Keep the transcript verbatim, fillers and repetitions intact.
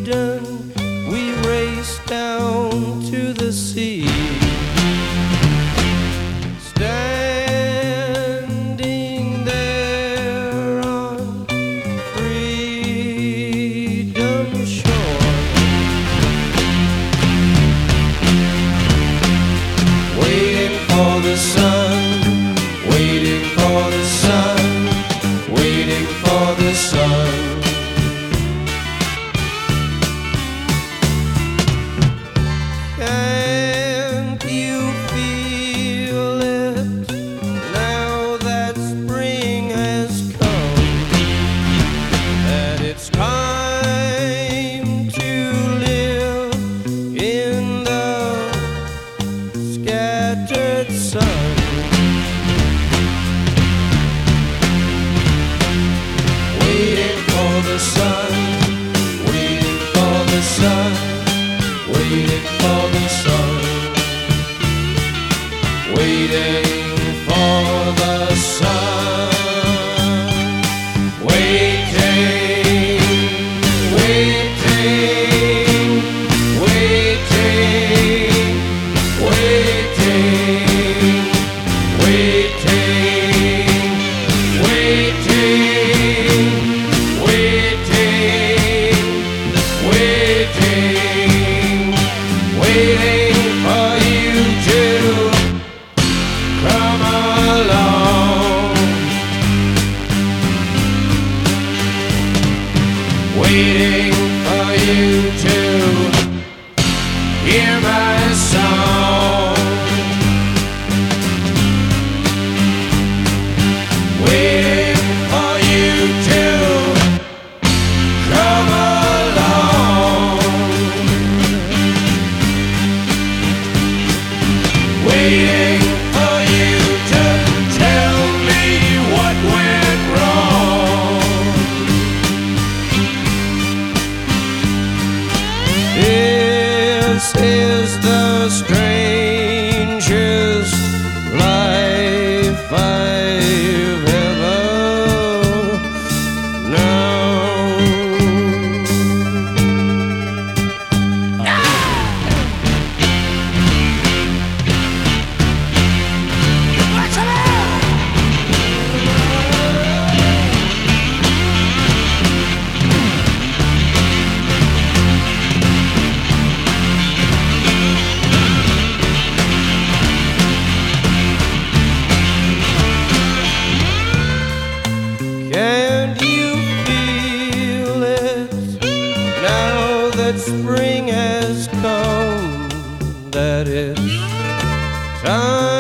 done, we raced down to the sea. Standing there on freedom's shore, waiting for the sun, waiting for the sun, waiting for the sun. Can't you feel it now that spring has come? That it's time to live in the scattered sun. Waiting for the sun, waiting for the sun, waiting for the sun, waiting for the sun, waiting, waiting, waiting, waiting, waiting, waiting, waiting, waiting, waiting for you to come along, waiting for you to hear my song, waiting for you to come along, waiting for you to tell me what went wrong. This is the strangest life I've ever known. Can't you feel it now that spring has come? That it's time